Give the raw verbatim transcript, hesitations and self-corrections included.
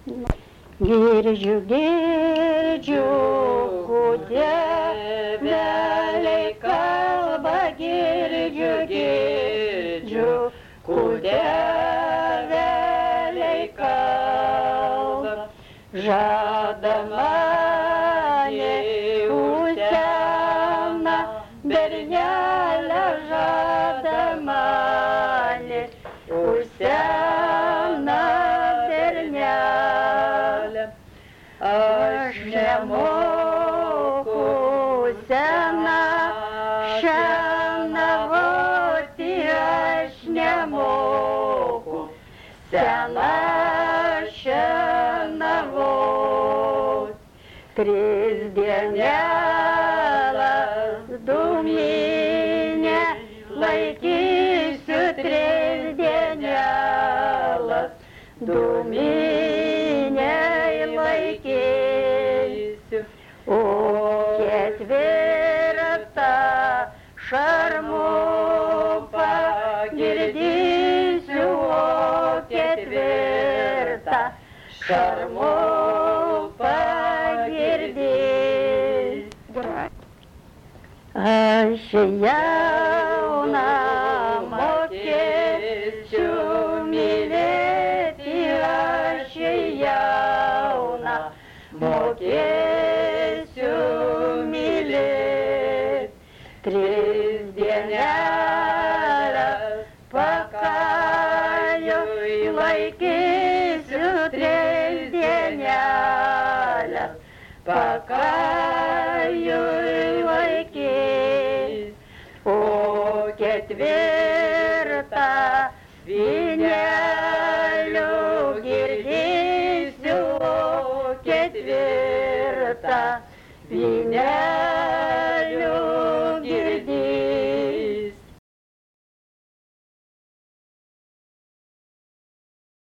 Girdžiu, girdžiu, kūdeveliai kalba, girdžiu, girdžiu, kūdeveliai kalba. Žada mane užsena, bernelė žada mane užsena bernelė. Aš nemoku sena šienavoti, aš nemoku sena šienavoti. Tris dienelas dūminę laikysiu, tris dienelas dūminę laikysiu, o ketvirtą šarmu pagirdysiu, o ketvirtą šarmu pagirdys. Aš jauna mokėsiu mylėti, aš jauna mokėsiu mylėti. Tris dieneles pakajui laikysiu, tris dieneles pakajui laikys, o ketvirtą vynelių girdysiu, o ketvirtą vynelių